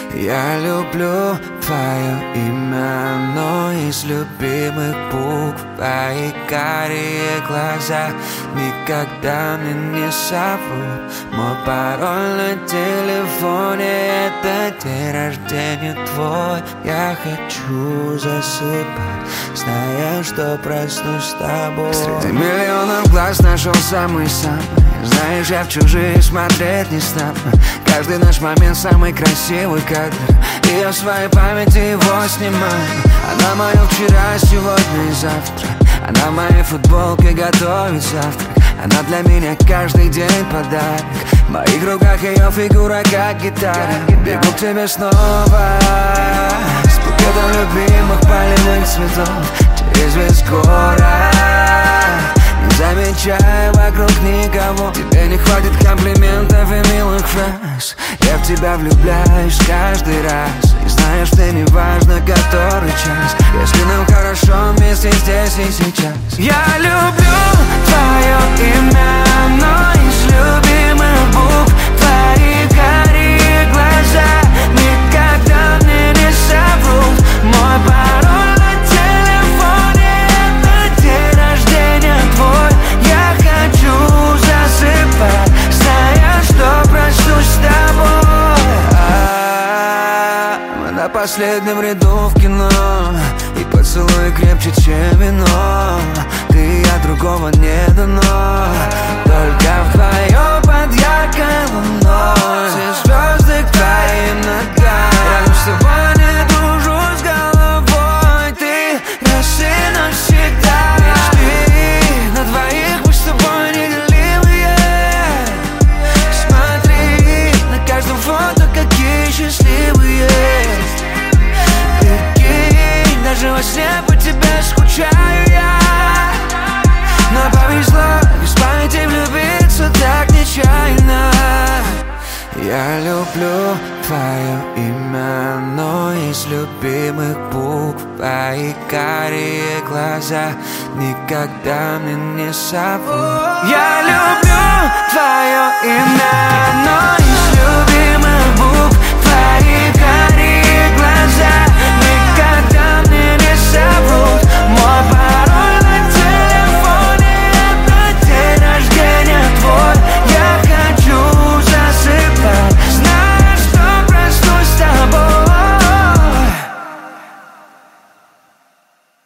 Я люблю твое имя, но из любимых букв твои карие глаза никогда мне не соврут. Мой пароль на телефоне — это день рождения твой. Я хочу засыпать, зная, что проснусь с тобой. Среди миллионов глаз нашел самый-самый. Знаешь, я в чужие смотреть не стану. Каждый наш момент самый красивый кадр, и я в своей памяти его снимаю. Она мое вчера, сегодня и завтра. Она в моей футболке готовит завтрак. Она для меня каждый день подарок. В моих руках ее фигура как гитара. Бегу к тебе снова с букетом любимых полевых цветов через весь город, не замечая вокруг никого. Тебе не хватит комплиментов и милых фраз. Я в тебя влюбляюсь каждый раз. И знаешь, ты не важно который час, если нам хорошо вместе здесь и сейчас. Я люблю твое имя, но из любимых букв твои карие глаза никогда мне не соврут. Мой пароль на телефоне — это день рождения твой. Я хочу засыпать, зная, что проснусь с тобой. Мы на последнем ряду в кино, и поцелуй крепче, чем вино. Ты и я, другого не дано, только вдвоем под яркой луной. Все звезды к твоим ногам, рядом с тобой не дружу с головой. Ты раз и навсегда. Мечты на двоих мы с тобой неделимые. Смотри, на каждом фото какие счастливые. Прикинь, даже во сне по тебе скучаю я. Но повезло без памяти влюбиться так нечаянно. Я люблю твое имя, но из любимых букв твои карие глаза никогда мне не соврут. Я люблю твое имя, но из